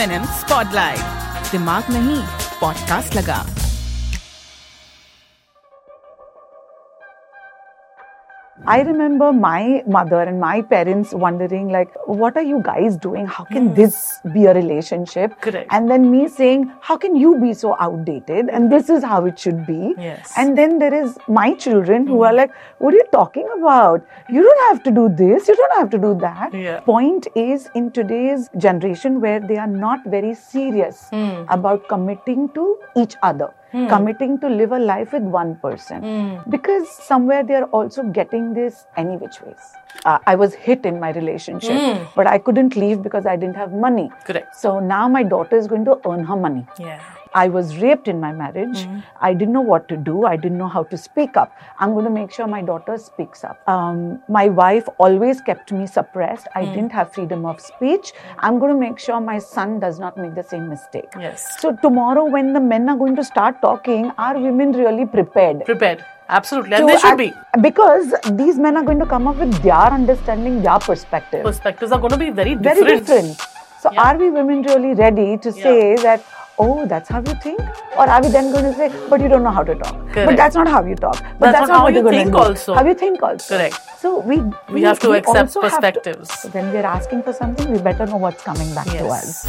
M&M Spotlight. दिमाग नहीं, podcast लगा. I remember my mother and my parents wondering, like, what are you guys doing? How can this be a relationship? Correct. And then me saying, how can you be so outdated? And this is how it should be. Yes. And then there is my children who are like, what are you talking about? You don't have to do this. You don't have to do that. Yeah. Point is, in today's generation where they are not very serious about committing to each other. Committing to live a life with one person, because somewhere they are also getting this any which ways. I was hit in my relationship, but I couldn't leave because I didn't have money. Correct. So now my daughter is going to earn her money. Yeah. I was raped in my marriage. I didn't know what to do. I didn't know how to speak up. I'm going to make sure my daughter speaks up. My wife always kept me suppressed. I didn't have freedom of speech. I'm going to make sure my son does not make the same mistake. Yes. So tomorrow when the men are going to start talking, are women really prepared? Prepared. Absolutely. And they should be. Because these men are going to come up with their understanding, their perspective. Perspectives are going to be very different. Very different. So are we women really ready to say that, oh, that's how you think? Or are we then going to say, but you don't know how to talk. Correct. But that's not how you talk. But That's not how what you you're going think to do. also. How you think also. Correct. So We have to accept also have to- perspectives. so when we're asking for something, we better know what's coming back to us.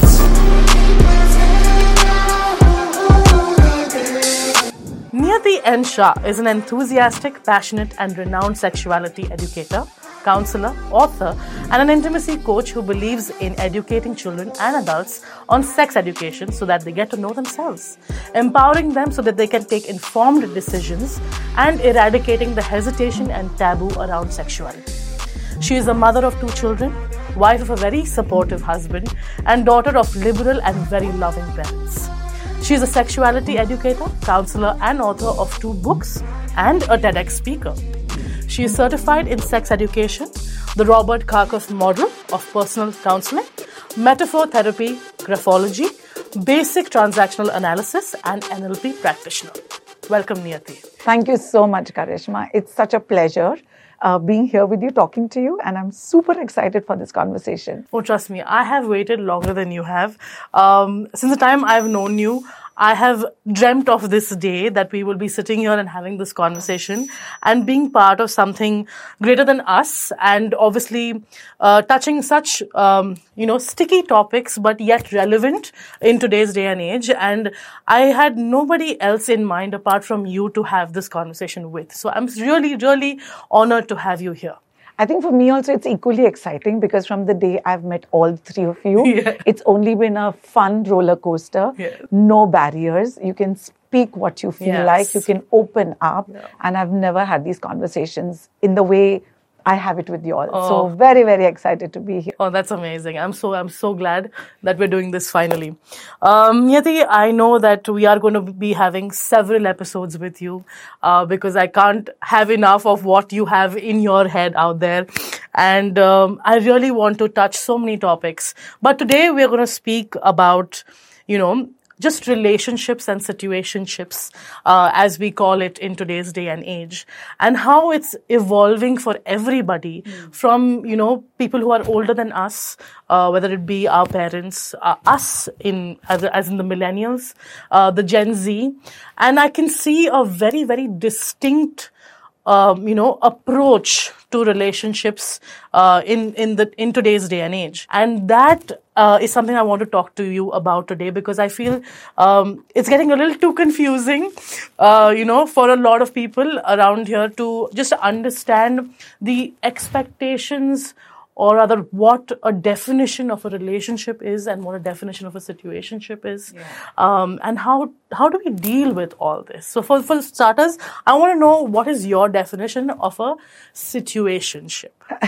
Niyati N. Shah is an enthusiastic, passionate and renowned sexuality educator, counselor, author and an intimacy coach who believes in educating children and adults on sex education so that they get to know themselves, empowering them so that they can take informed decisions and eradicating the hesitation and taboo around sexuality. She is a mother of 2 children, wife of a very supportive husband and daughter of liberal and very loving parents. She is a sexuality educator, counselor and author of 2 books and a TEDx speaker. She is certified in sex education, the Robert Kharkov model of personal counseling, metaphor therapy, graphology, basic transactional analysis and NLP practitioner. Welcome, Niyati. Thank you so much, Karishma. It's such a pleasure being here with you, talking to you, and I'm super excited for this conversation. Oh, trust me, I have waited longer than you have. Since the time I've known you, I have dreamt of this day that we will be sitting here and having this conversation and being part of something greater than us and obviously touching such, sticky topics but yet relevant in today's day and age. And I had nobody else in mind apart from you to have this conversation with. So I'm really, really honored to have you here. I think for me also it's equally exciting because from the day I've met all 3 of you, it's only been a fun roller coaster. Yeah. No barriers. You can speak what you feel like. You can open up. Yeah. And I've never had these conversations in the way I have it with you all. Oh. So very, very excited to be here. Oh, that's amazing. I'm so glad that we're doing this finally. Niyati, I know that we are going to be having several episodes with you because I can't have enough of what you have in your head out there. And I really want to touch so many topics. But today we're going to speak about, just relationships and situationships, as we call it in today's day and age, and how it's evolving for everybody from, people who are older than us, whether it be our parents, us as in the millennials, the Gen Z. And I can see a very, very distinct approach to relationships in today's day and age, and that is something I want to talk to you about today because I feel it's getting a little too confusing, for a lot of people around here to just understand the expectations. Or rather, what a definition of a relationship is and what a definition of a situationship is. And how do we deal with all this? So for starters, I want to know what is your definition of a situationship?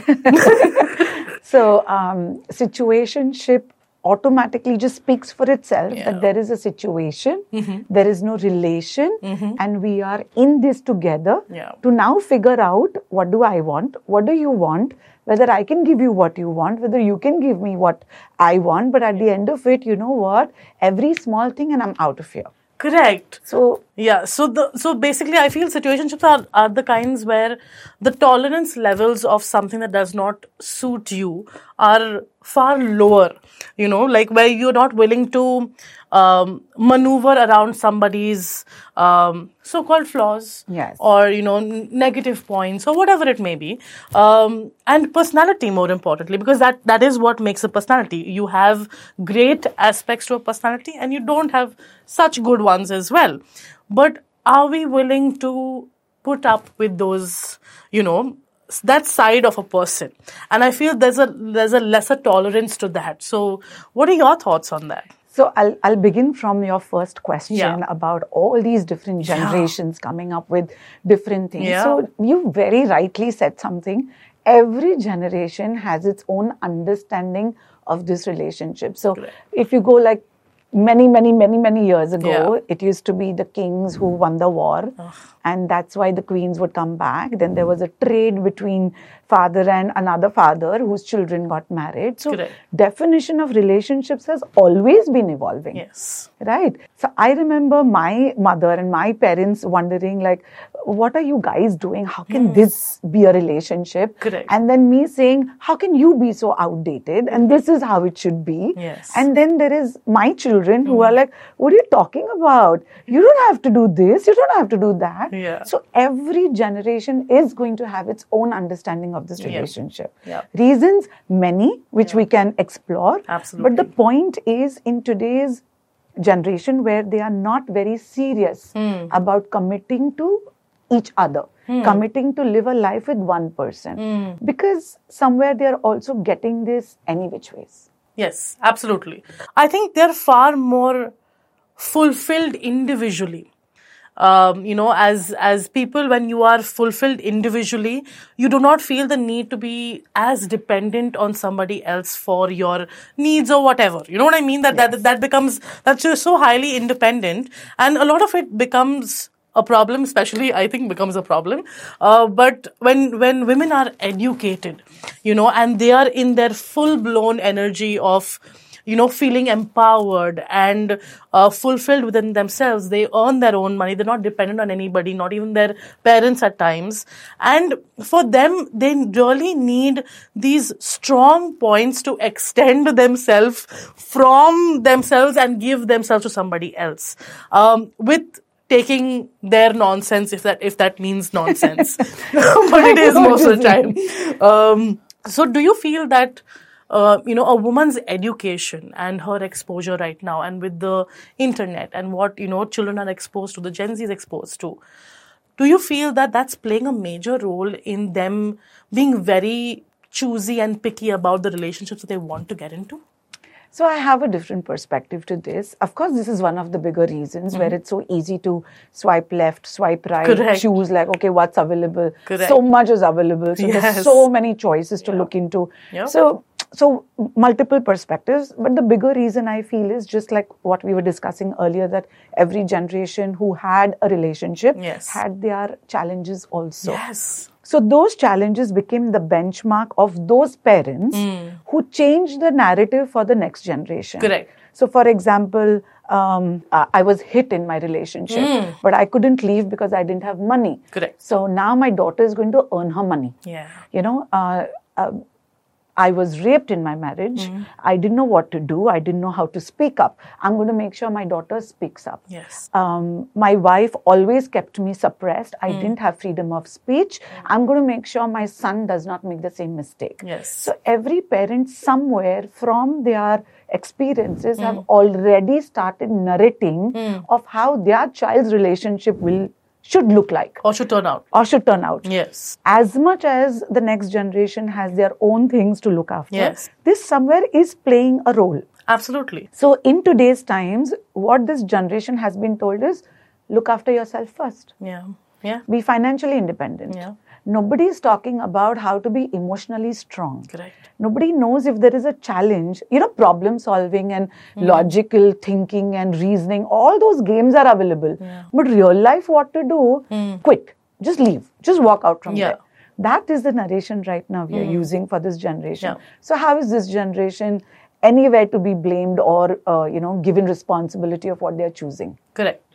So, situationship automatically just speaks for itself that there is a situation, there is no relation, and we are in this together to now figure out what do I want, what do you want, whether I can give you what you want, whether you can give me what I want. But at the end of it, you know what? Every small thing and I'm out of here. Correct. So Yeah, so basically, I feel situationships are the kinds where the tolerance levels of something that does not suit you are far lower. Like where you're not willing to maneuver around somebody's so-called flaws, Yes. or negative points, or whatever it may be, and personality, more importantly, because that is what makes a personality. You have great aspects to a personality, and you don't have such good ones as well. But are we willing to put up with those, that side of a person? And I feel there's a lesser tolerance to that. So what are your thoughts on that? So I'll begin from your first question Yeah. about all these different generations coming up with different things. Yeah. So you very rightly said something. Every generation has its own understanding of this relationship. So if you go like many years ago, it used to be the kings who won the war, and that's why the queens would come back. Then there was a trade between father and another father whose children got married. So definition of relationships has always been evolving. Yes. Right. So I remember my mother and my parents wondering, like, what are you guys doing? How can this be a relationship? Correct. And then me saying, how can you be so outdated? And this is how it should be. Yes. And then there is my children who are like, what are you talking about? You don't have to do this. You don't have to do that. Yeah. So every generation is going to have its own understanding of this relationship. Yeah. Reasons many, which we can explore. Absolutely. But the point is, in today's generation where they are not very serious about committing to each other, committing to live a life with one person, because somewhere they are also getting this any which ways. Yes, absolutely. I think they're far more fulfilled individually. As people, when you are fulfilled individually, you do not feel the need to be as dependent on somebody else for your needs or whatever. You know what I mean? That becomes, that's just so highly independent, and a lot of it becomes a problem, especially I think becomes a problem. But when women are educated, and they are in their full blown energy of, feeling empowered and fulfilled within themselves, they earn their own money. They're not dependent on anybody, not even their parents at times. And for them, they really need these strong points to extend themselves from themselves and give themselves to somebody else. With taking their nonsense, if that means nonsense, but it is most of the time. So do you feel that a woman's education and her exposure right now, and with the internet and what children are exposed to, the Gen Z is exposed to, do you feel that that's playing a major role in them being very choosy and picky about the relationships that they want to get into? So I have a different perspective to this. Of course, this is one of the bigger reasons where it's so easy to swipe left, swipe right, Correct. choose like, okay, what's available? Correct. So much is available. So Yes. there's so many choices to look into. Yeah. So multiple perspectives. But the bigger reason I feel is just like what we were discussing earlier, that every generation who had a relationship Yes. had their challenges also. Yes. So those challenges became the benchmark of those parents who changed the narrative for the next generation. Correct. So for example, I was hit in my relationship, but I couldn't leave because I didn't have money. Correct. So now my daughter is going to earn her money. Yeah. I was raped in my marriage. I didn't know what to do. I didn't know how to speak up. I'm going to make sure my daughter speaks up. Yes. My wife always kept me suppressed. I didn't have freedom of speech. I'm going to make sure my son does not make the same mistake. Yes. So every parent somewhere from their experiences have already started narrating of how their child's relationship should look like. Or should turn out. Or should turn out. Yes. As much as the next generation has their own things to look after, Yes. this somewhere is playing a role. Absolutely. So in today's times, what this generation has been told is, look after yourself first. Yeah. Yeah. Be financially independent. Yeah. Nobody is talking about how to be emotionally strong. Correct. Nobody knows if there is a challenge. Problem solving and logical thinking and reasoning, all those games are available. Yeah. But real life, what to do? Quit. Just leave. Just walk out from Yeah. there. That is the narration right now we are using for this generation. Yeah. So how is this generation anywhere to be blamed or, given responsibility of what they are choosing? Correct.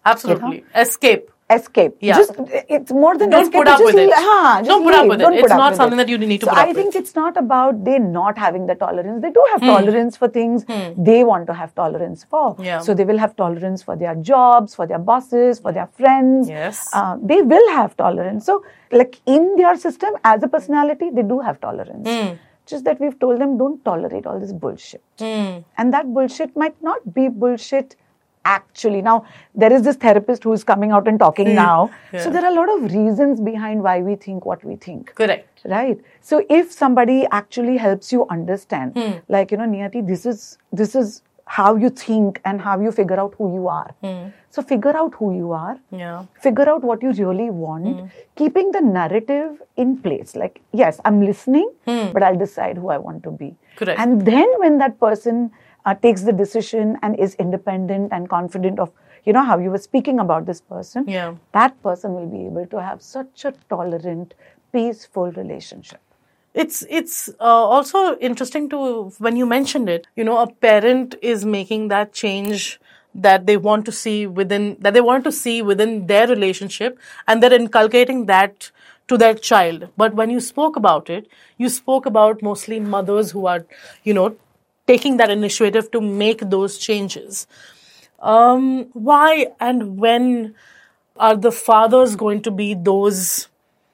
Absolutely. Escape. Escape. Yeah. Just, it's more than Don't escape. put up just with it. just Don't put up leave. with it. Don't It's put up not with something it. that you need to So put up I think with. it's not about they not having the tolerance. They do have tolerance for things they want to have tolerance for. Yeah. So they will have tolerance for their jobs, for their bosses, for their friends. Yes. They will have tolerance. So like in their system, as a personality, they do have tolerance. Just that we've told them don't tolerate all this bullshit. And that bullshit might not be bullshit actually. Now, there is this therapist who is coming out and talking now. Yeah. So there are a lot of reasons behind why we think what we think. Correct. Right. So if somebody actually helps you understand, like, Niyati, this is how you think and how you figure out who you are. So figure out who you are. Yeah. Figure out what you really want, keeping the narrative in place. Like, yes, I'm listening, but I'll decide who I want to be. Correct. And then when that person takes the decision and is independent and confident of, how you were speaking about this person, that person will be able to have such a tolerant, peaceful relationship. It's also interesting to, when you mentioned it, a parent is making that change that they want to see within their relationship, and they're inculcating that to their child. But when you spoke about it, you spoke about mostly mothers who are, taking that initiative to make those changes. Why and when are the fathers going to be those,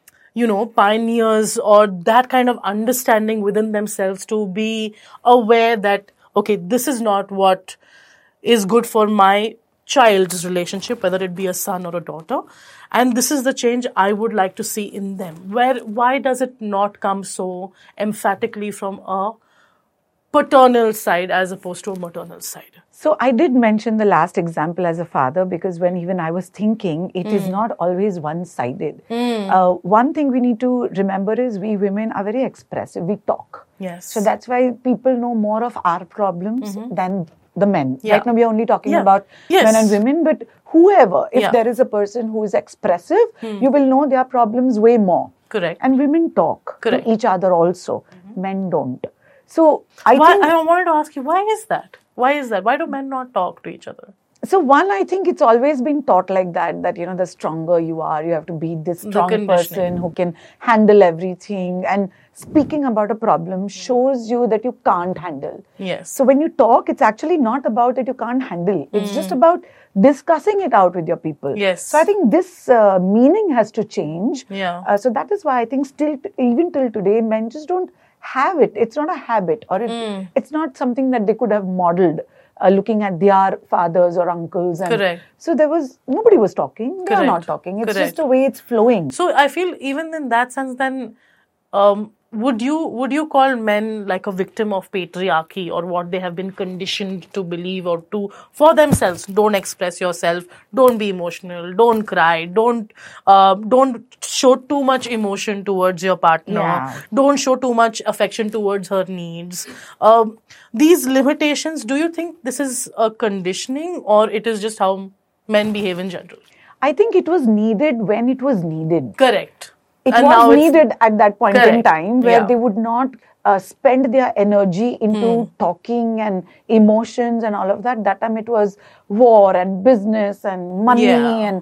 pioneers or that kind of understanding within themselves to be aware that, okay, this is not what is good for my child's relationship, whether it be a son or a daughter, and this is the change I would like to see in them. Why does it not come so emphatically from a paternal side as opposed to a maternal side? So I did mention the last example as a father because when even I was thinking, it is not always one-sided. One thing we need to remember is we women are very expressive. We talk. Yes. So that's why people know more of our problems than the men. Yeah. Right now we are only talking about Yes. men and women, but whoever, if Yeah. there is a person who is expressive, you will know their problems way more. Correct. And women talk Correct. to each other also. Men don't. So I think... I wanted to ask you, why is that? Why is that? Why do men not talk to each other? So one, I think it's always been taught like that, the stronger you are, you have to be this strong person who can handle everything. And speaking about a problem shows you that you can't handle. Yes. So when you talk, it's actually not about that you can't handle. It's just about discussing it out with your people. Yes. So I think this meaning has to change. Yeah. So that is why I think even till today, men just don't have it. It's not a habit or it's not something that they could have modeled. Looking at their fathers or uncles. And Correct. So nobody was talking. They are not talking. It's just the way it's flowing. So I feel even in that sense then, would you call men like a victim of patriarchy or what they have been conditioned to believe or to for themselves? Don't express yourself. Don't be emotional. Don't cry. Don't show too much emotion towards your partner. Yeah. Don't show too much affection towards her needs. These limitations, do you think this is a conditioning or it is just how men behave in general? I think it was needed when it was needed. Correct. It And was now needed at that point in Correct. time where Yeah. they would not spend their energy into talking and emotions and all of that. That time it was war and business and money and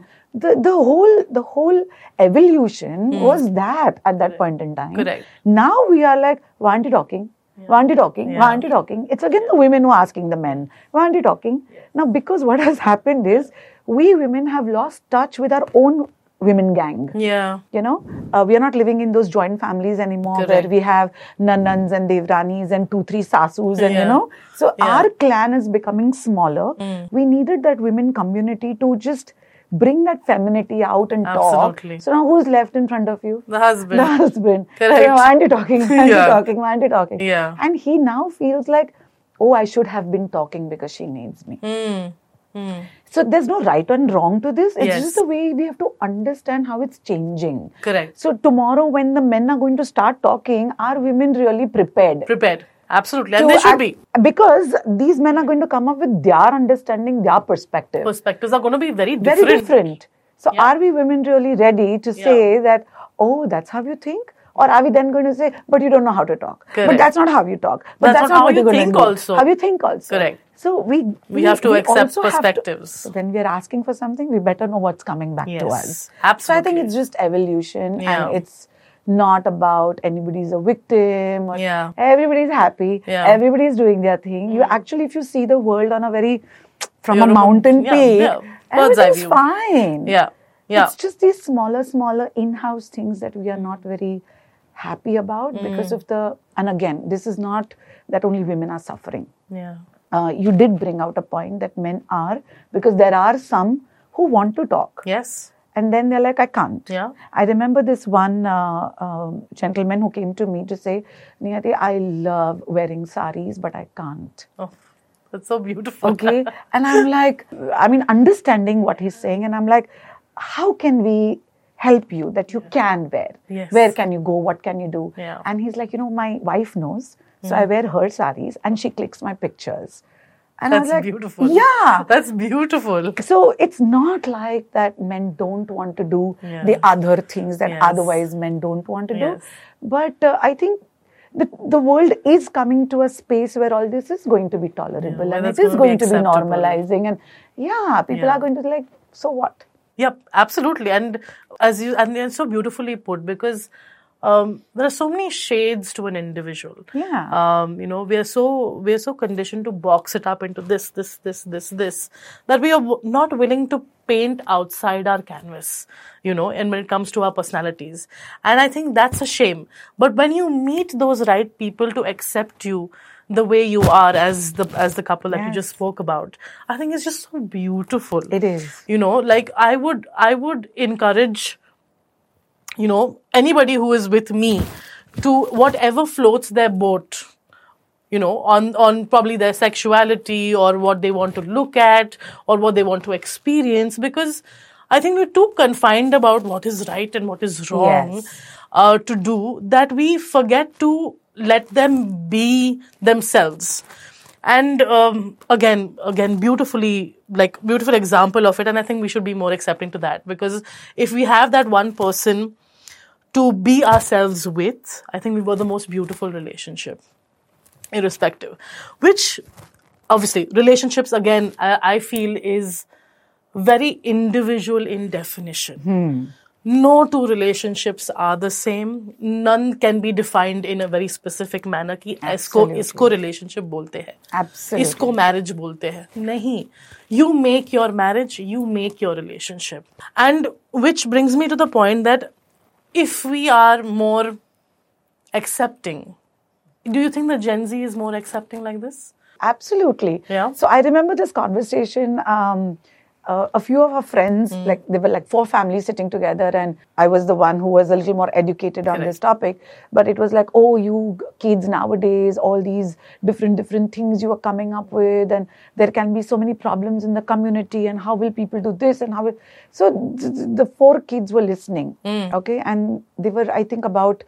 the whole evolution was that at that point in time. Correct. Now we are like, why aren't you talking? Why aren't you talking? Why aren't you talking? It's again the women who are asking the men, why aren't you talking? Now, because what has happened is we women have lost touch with our own women gang. Yeah. We are not living in those joint families anymore Correct. where we have nanans and devranis and 2-3 sasus and So Yeah. our clan is becoming smaller. We needed that women community to just bring that femininity out and Absolutely. talk. So now who's left in front of you? The husband. The husband. Correct. Why aren't you talking? Why aren't Yeah. you talking? Why aren't you talking? Yeah. And he now feels like, oh, I should have been talking because she needs me. So there's no right and wrong to this. It's Yes. just the way we have to understand how it's changing. Correct. So tomorrow when the men are going to start talking, are women really prepared? Prepared. Absolutely. And they should be. Because these men are going to come up with their understanding, their perspective. Perspectives are going to be very different. Very different. So are we women really ready to say that, oh, that's how you think? Or are we then going to say, but you don't know how to talk? Correct. But that's not how you talk. But That's not how what you you're gonna think do. also. How you think also. Correct. So we have to accept also have to- perspectives. when we are asking for something, we better know what's coming back to Yes, us. absolutely. So I think it's just evolution, Yeah. and it's not about anybody's a victim. Or Yeah. Everybody's happy. Yeah. Everybody's doing their thing. You actually, if you see the world on a very from a You're a- mountain yeah, peak, yeah. Bird's eye everything's view. fine. Yeah. Yeah. It's just these smaller in-house things that we are not very happy about because of and again, this is not that only women are suffering. Yeah. You did bring out a point that men are, because there are some who want to talk. Yes. And then they're like, I can't. Yeah. I remember this one gentleman who came to me to say, Niyati, I love wearing saris, but I can't. Oh, that's so beautiful. Okay. And I'm like, understanding what he's saying. And I'm like, how can we help you that you can wear? Yes. Where can you go? What can you do? Yeah. And he's like, my wife knows. So I wear her saris and she clicks my pictures. And I was That's like, beautiful. Yeah. That's beautiful. So it's not like that men don't want to do Yeah. the other things that Yes. otherwise men don't want to do. Yes. But I think the world is coming to a space where all this is going to be tolerable where and that's it is going to be going to be acceptable. normalizing. And people Yeah. are going to be like, so what? Yep, absolutely. And and so beautifully put, because there are so many shades to an individual. Yeah. We are so conditioned to box it up into this, that we are not willing to paint outside our canvas, and when it comes to our personalities. And I think that's a shame. But when you meet those right people to accept you the way you are as the couple that you Yes. just spoke about, I think it's just so beautiful. It is. Like I would encourage, anybody who is with me to whatever floats their boat, on probably their sexuality or what they want to look at or what they want to experience, because I think we're too confined about what is right and what is wrong to do, that we forget to let them be themselves. And again, beautiful example of it. And I think we should be more accepting to that, because if we have that one person to be ourselves with, I think we were the most beautiful relationship, irrespective. Which, obviously, relationships, again, I feel is very individual in definition. No two relationships are the same. None can be defined in a very specific manner कि इसको relationship बोलते हैं. Absolutely. इसको marriage बोलते हैं. नहीं. You make your marriage, you make your relationship. And which brings me to the point that if we are more accepting, do you think the Gen Z is more accepting like this? Absolutely. Yeah. So I remember this conversation. A few of our friends, they were like 4 families sitting together, and I was the one who was a little more educated on this topic. But it was like, oh, you kids nowadays, all these different things you are coming up with, and there can be so many problems in the community, and how will people do this, and how will... So the 4 kids were listening, okay, and they were, I think, about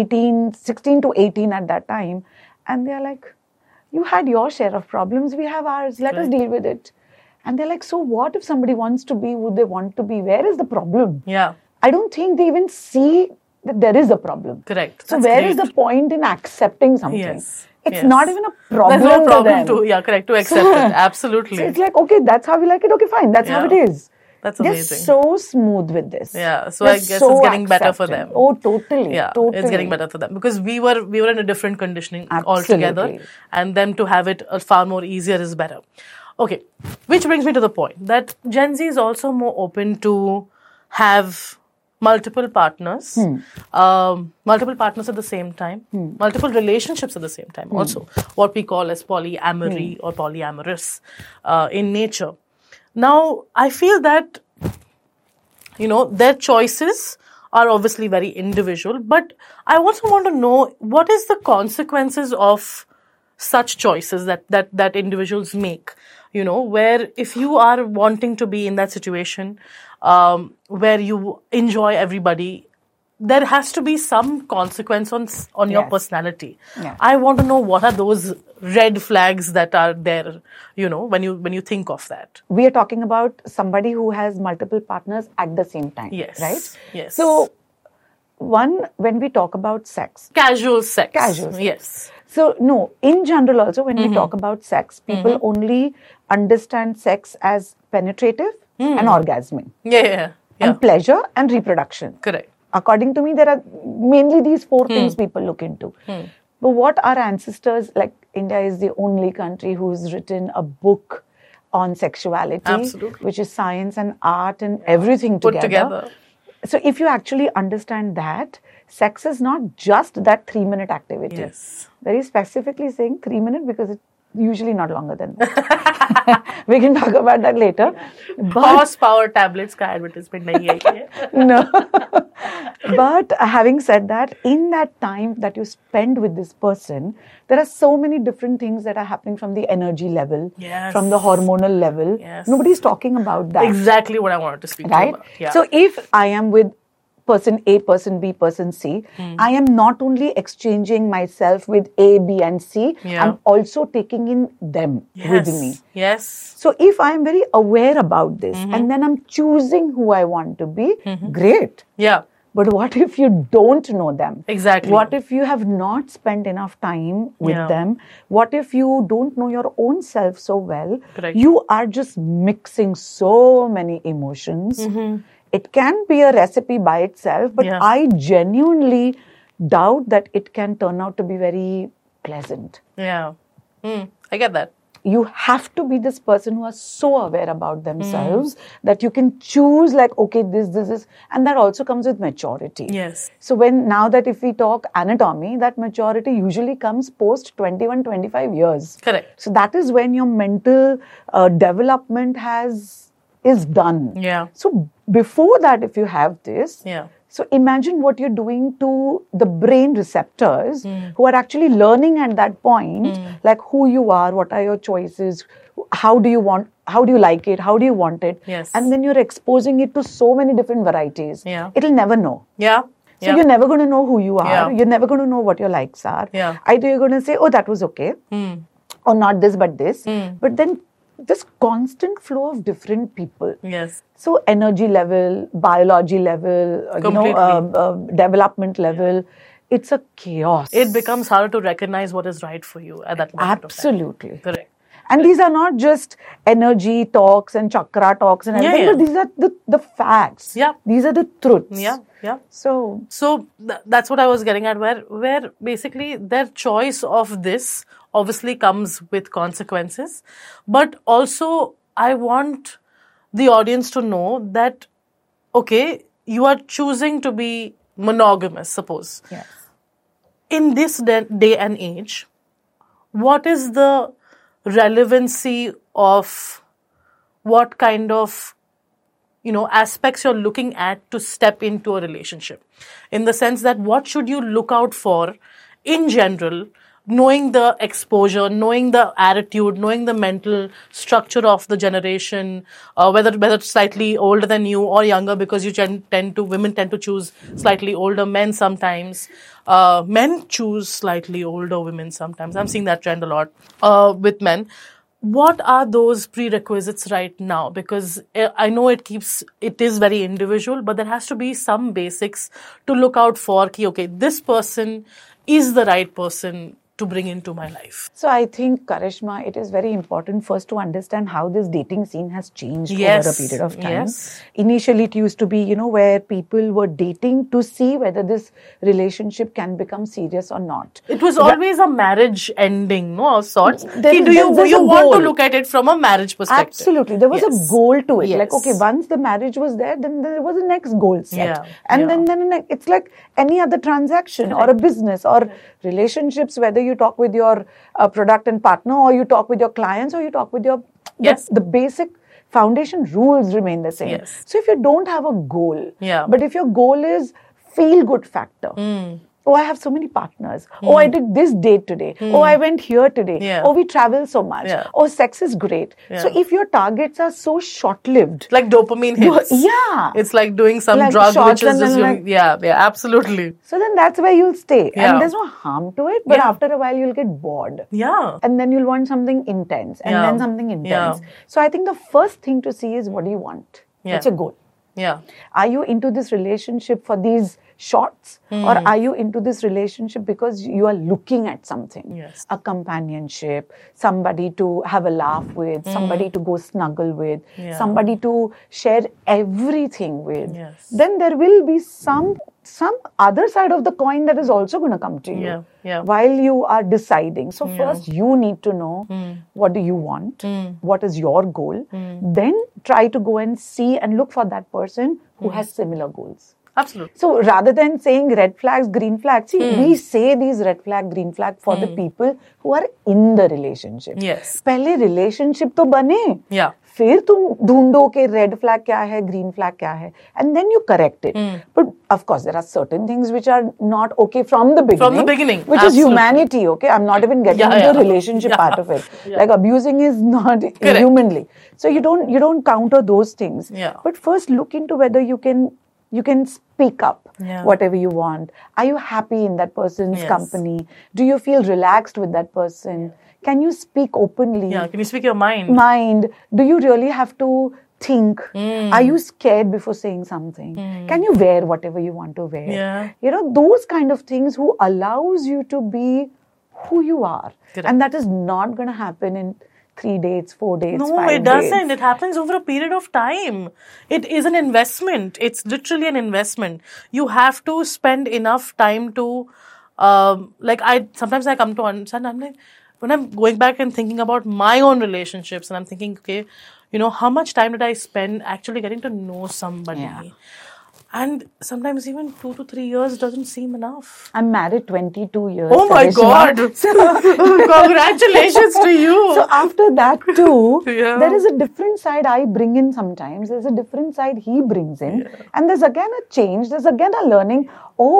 16 to 18 at that time, and they're like, you had your share of problems, we have ours, let us deal with it. And they're like, so what if somebody wants to be who they want to be? Where is the problem? Yeah. I don't think they even see that there is a problem. Correct. So That's where is great. the point in accepting something? Yes. It's Yes. not even a problem. There's no to problem them. to accept it. Absolutely. So it's like, okay, that's how we like it. Okay, fine. That's how it Yeah. is. That's They're amazing. so smooth with this. Yeah, so They're I guess so it's getting better for accepting. them. Oh, totally. Yeah, totally. it's getting better for them, because we were in a different conditioning Absolutely. altogether, and them to have it far more easier is better. Okay, which brings me to the point that Gen Z is also more open to have multiple partners, multiple partners at the same time, multiple relationships at the same time. Also, what we call as polyamory or polyamorous in nature. Now, I feel that their choices are obviously very individual, but I also want to know what is the consequences of such choices that individuals make. Where if you are wanting to be in that situation where you enjoy everybody, there has to be some consequence on your Yes. personality. Yes. I want to know what are those red flags that are there, when you think of that. We are talking about somebody who has multiple partners at the same time. Yes. Right? Yes. So one, when we talk about sex, Casual sex. Casual sex. Yes. so no, in general also when we talk about sex, people only understand sex as penetrative and orgasming Yeah. and pleasure and reproduction. Correct. According to me, there are mainly these four things people look into. But what our ancestors, like India is the only country who's written a book on sexuality, Absolutely. which is science and art and everything Put together. So if you actually understand that, sex is not just that 3-minute activity. Yes. Very specifically saying 3 minutes because it's usually not longer than that. We can talk about that later. But Horsepower tablets का advertisement नहीं है. no. But having said that, in that time that you spend with this person, there are so many different things that are happening from the energy level, Yes. from the hormonal level. Yes. Nobody's talking about that. Exactly what I wanted to speak to you Right? about. Yeah. So if I am with person A, person B, person C, I am not only exchanging myself with A, B, and C, Yeah. I'm also taking in them with me. Yes. So if I'm very aware about this and then I'm choosing who I want to be, great. Yeah. But what if you don't know them? Exactly. What if you have not spent enough time with Yeah. them? What if you don't know your own self so well? Correct. You are just mixing so many emotions. It can be a recipe by itself, but Yeah. I genuinely doubt that it can turn out to be very pleasant. Yeah. I get that. You have to be this person who are so aware about themselves that you can choose like, okay, this is, and that also comes with maturity. Yes. So now that if we talk anatomy, that maturity usually comes post 21, 25 years. Correct. So that is when your mental development is done. Yeah. So before that, if you have this, Yeah. so imagine what you're doing to the brain receptors who are actually learning at that point, like who you are, what are your choices, how do you like it, how do you want it? Yes. And then you're exposing it to so many different varieties. Yeah. It'll never know. Yeah. So you're never going to know who you are. Yeah. You're never going to know what your likes are. Yeah. Either you're going to say, oh, that was okay. Or not this, but this. But then this constant flow of different people. Yes. So energy level, biology level, development level, it's a chaos. It becomes harder to recognize what is right for you at that moment. Absolutely. Of time. Correct. And these are not just energy talks and chakra talks and everything, Yeah. but these are the facts. Yeah. These are the truths. Yeah. Yeah. So That's what I was getting at, where basically their choice of this obviously comes with consequences, but also I want the audience to know that, okay, you are choosing to be monogamous, suppose. yes. In this day and age, what is the relevancy of what kind of aspects you're looking at to step into a relationship, in the sense that what should you look out for in general, knowing the exposure, knowing the attitude, knowing the mental structure of the generation, whether it's slightly older than you or younger, because women tend to choose slightly older men sometimes. Men choose slightly older women sometimes. I'm seeing that trend a lot with men. What are those prerequisites right now? Because I know it is very individual, but there has to be some basics to look out for. Okay, this person is the right person to bring into my life. So I think, Karishma, it is very important first to understand how this dating scene has changed Yes. over a period of time. Yes. Initially, it used to be, where people were dating to see whether this relationship can become serious or not. It was always a marriage ending, no, of sorts. There's Do you a want to goal. look at it from a marriage perspective? Absolutely. There was Yes. a goal to it. Like, Yes. okay, once the marriage was there, then there was a next goal set. Yeah. And Yeah. then it's like any other transaction or a business or relationships, whether you talk with your product and partner, or you talk with your clients, or you talk with your... Yes. The basic foundation rules remain the same. Yes. So if you don't have a goal, Yeah. but if your goal is feel-good factor, oh, I have so many partners. Oh, I did this date today. Oh, I went here today. Yeah. Oh, we travel so much. Yeah. Oh, sex is great. Yeah. So if your targets are so short-lived, Like dopamine hits. Yeah. It's like doing some Like drug shots which is and just... then yeah, absolutely. so then that's where you'll stay. Yeah. And there's no harm to it, but Yeah. after a while you'll get bored. Yeah. And then you'll want something intense, and Yeah. then something intense. Yeah. So I think the first thing to see is, what do you want? Yeah. What's your goal? Yeah. Are you into this relationship for these shots, or are you into this relationship because you are looking at something? Yes. A companionship, somebody to have a laugh with, somebody to go snuggle with, somebody to share everything with. Yes. Then there will be some other side of the coin that is also going to come to you while you are deciding. So first you need to know what do you want, what is your goal, then try to go and see and look for that person who has similar goals. Absolutely. So rather than saying red flags, green flags, see, we say these red flag, green flag for the people who are in the relationship. Yes. पहले relationship तो बने. Yeah. फिर तुम ढूंढो कि red flag क्या है, green flag क्या है, and then you correct it. But of course, there are certain things which are not okay from the beginning. From the beginning, which absolutely. is humanity. Okay, I'm not even getting into the relationship part of it. Like abusing is not humanly. So you don't counter those things. Yeah. But first look into whether you can speak up whatever you want. Are you happy in that person's company? Do you feel relaxed with that person? Can you speak openly? Yeah, can you speak your mind? Do you really have to think? Are you scared before saying something? Can you wear whatever you want to wear? Yeah. You know, those kind of things who allows you to be who you are. Correct. And that is not going to happen in 3 dates, 4 dates, No, 5 it doesn't. dates. It happens over a period of time. It is an investment. It's literally an investment. You have to spend enough time to, sometimes I come to understand, I'm like, when I'm going back and thinking about my own relationships and I'm thinking, okay, you know, how much time did I spend actually getting to know somebody? Yeah. And sometimes even 2 to 3 years doesn't seem enough. I'm married 22 years. Oh my Karishma. God! Congratulations to you. So after that too, Yeah. there is a different side I bring in sometimes. There's a different side he brings in. And there's again a change. There's again a learning.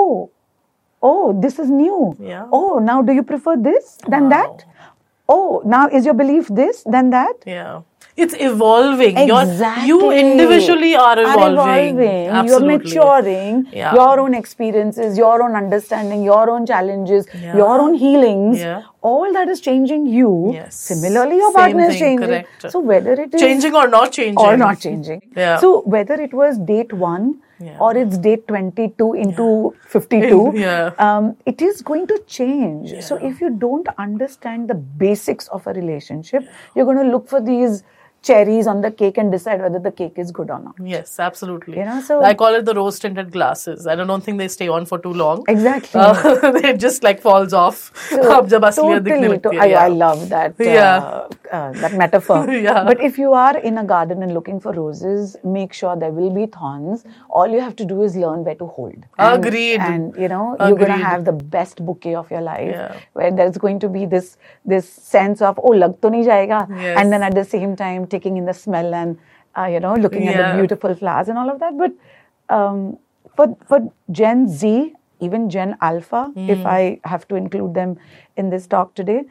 Oh, this is new. Yeah. Oh, now do you prefer this than that? Oh, now is your belief this than that? Yeah. It's evolving. Exactly. You individually are evolving. You're Absolutely. maturing. Yeah. Your own experiences, your own understanding, your own challenges, your own healings. Yeah. All that is changing you. Yes. Similarly, your Same partner is thing, changing. correct. So whether it is Changing or not changing. or not changing. Yeah. So whether it was date 1 or it's date 22 into 52, it is going to change. So if you don't understand the basics of a relationship, you're going to look for these cherries on the cake and decide whether the cake is good or not. Yes, absolutely. You know, so I call it the rose-tinted glasses. I don't think they stay on for too long. Exactly. It just like falls off. अब जब असलियत दिखने लगती है. I love that. That metaphor. But if you are in a garden and looking for roses, make sure there will be thorns. All you have to do is learn where to hold. Agreed. And you know, you're going to have the best bouquet of your life, where there's going to be this sense of lag to nahi jayega, and then at the same time taking in the smell and looking at the beautiful flowers and all of that. But for Gen Z, even Gen Alpha, if I have to include them in this talk today,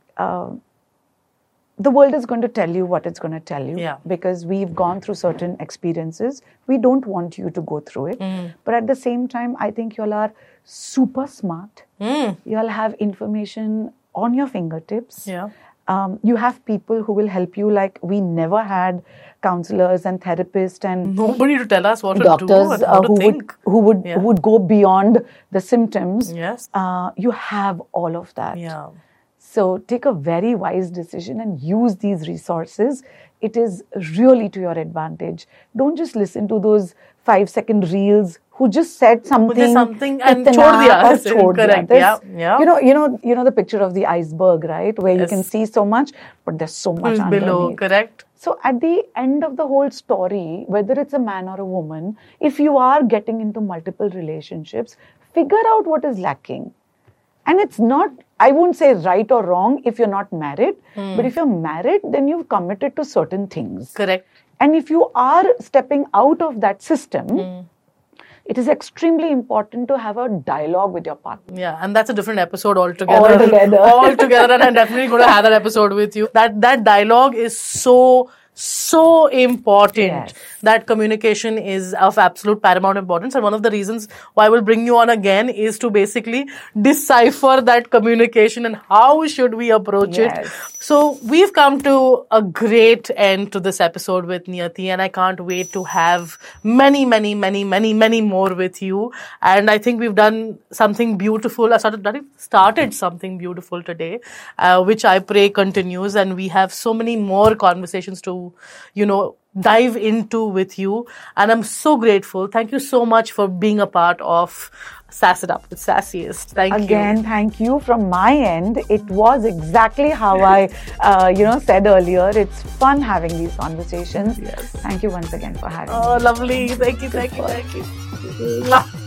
the world is going to tell you what it's going to tell you, because we've gone through certain experiences. We don't want you to go through it. But at the same time, I think you all are super smart. You all have information on your fingertips. You have people who will help you. Like, we never had counselors and therapists and nobody to tell us what doctors to do and how to think. who would go beyond the symptoms. Yes. You have all of that. Yeah. So take a very wise decision and use these resources. It is really to your advantage. Don't just listen to those 5-second reels who just said something and chhod diya. Correct. Yeah. You know the picture of the iceberg, right? Where you can see so much, but there's so much below. underneath. Correct. So at the end of the whole story, whether it's a man or a woman, if you are getting into multiple relationships, figure out what is lacking. And it's not, I won't say right or wrong if you're not married, but if you're married, then you've committed to certain things. Correct. And if you are stepping out of that system, it is extremely important to have a dialogue with your partner. Yeah, and that's a different episode altogether. Altogether, and I'm definitely going to have that episode with you. That dialogue is so so important. Yes. That communication is of absolute paramount importance, and one of the reasons why I will bring you on again is to basically decipher that communication and how should we approach it. So we've come to a great end to this episode with Niyati, and I can't wait to have many more with you. And I think we've done something beautiful. I started something beautiful today, which I pray continues, and we have so many more conversations to, dive into with you. And I'm so grateful. Thank you so much for being a part of Sass It Up with Sassiest. Thank you. Again, thank you from my end. It was exactly how I, said earlier. It's fun having these conversations. Yes. Thank you once again for having me. Oh, lovely. Thank you.